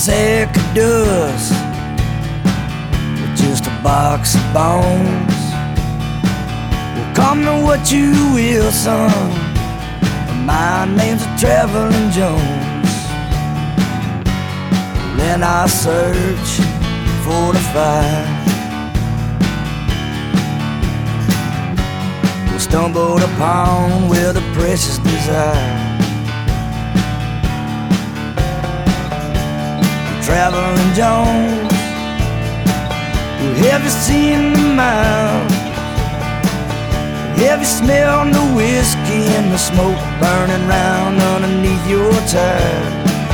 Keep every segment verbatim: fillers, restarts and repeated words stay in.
sack of dust with just a box of bones. Well, call me what you will, son, but my name's a Traveling Jones. Then I search for the fire, stumbled upon with a precious desire. Traveling Jones, well, have you seen the mouth? Have you smelled the whiskey and the smoke burning round underneath your tire?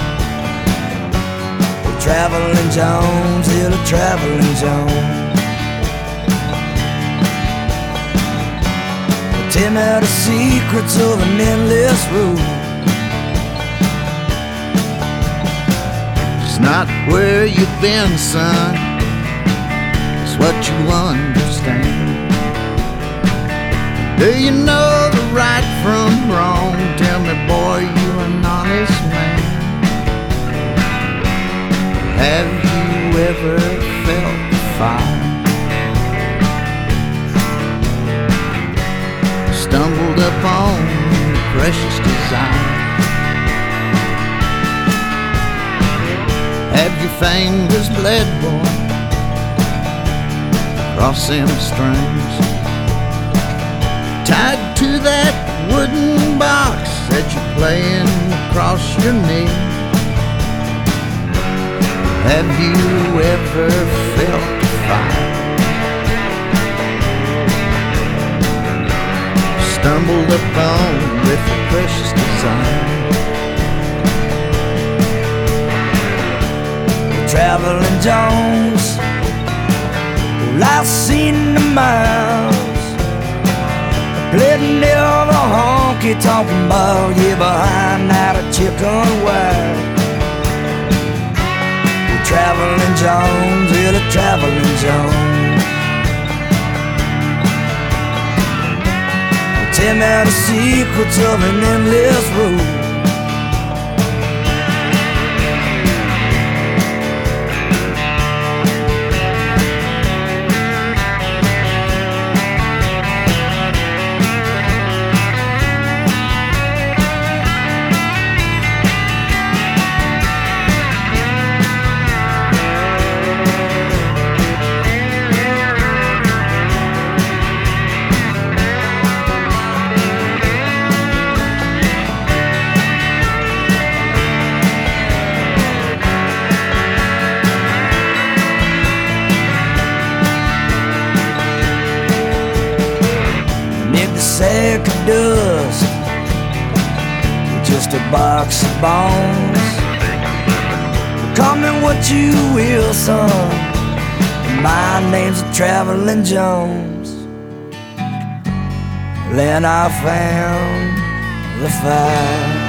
Well, Traveling Jones, little Traveling Jones, tell me the secrets of an endless road. It's not where you've been, son, it's what you understand. Do you know the right from wrong? Tell me, boy, you're an honest man. Have you ever felt the fire? Stumbled upon precious desire. Have your fingers bled, boy, across them strings, tied to that wooden box that you're playing across your knee? Have you ever felt the fire? Stumbled upon with a precious desire. Traveling Jones, well, I've seen the miles, plenty of a honky talking about, yeah, behind that a chicken wire. Well, Traveling Jones, little Traveling Jones, tell me the secrets of an endless road. Sack of dust with just a box of bones. Call me what you will, son, my name's a Traveling Jones. Then I found the fire.